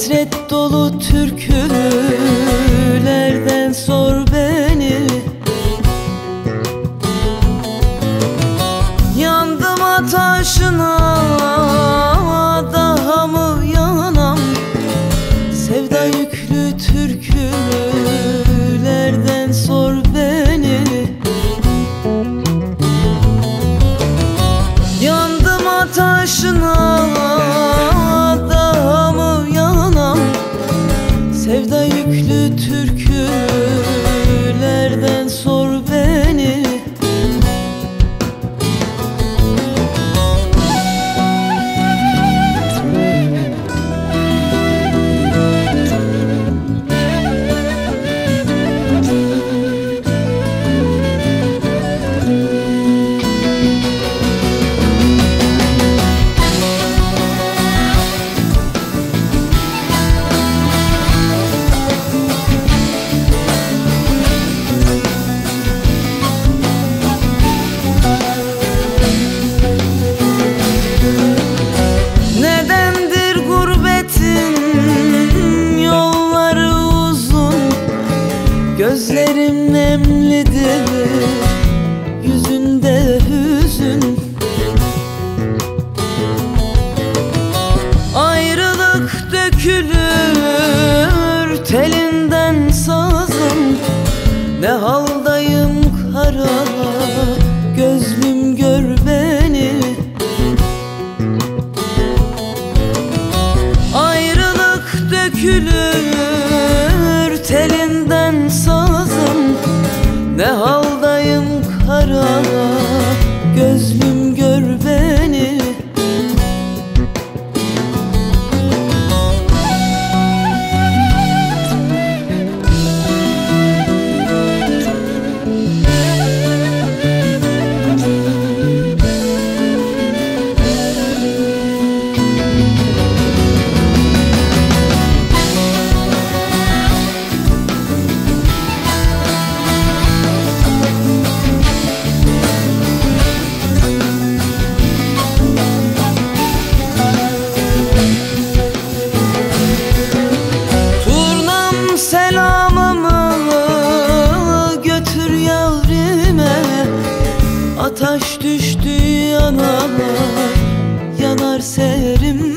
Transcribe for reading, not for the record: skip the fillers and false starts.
Hasret dolu türkülerden sor beni. Yandım ateşine, daha mı yanam? Sevda yüklü türkülerden sor beni. Yandım ateşine, daha mı yanam? Sevda yüklü türkülerden sor beni. Gözlerim nemlidir, yüzünde hüzün. Ayrılık dökülür telinden sazım. Ne haldayım kara gözlüm, gör beni. Ayrılık dökülür telinden sazım. Ne haldayım kara gözlüm, gör beni. Ateş düştü yanar, yanar serim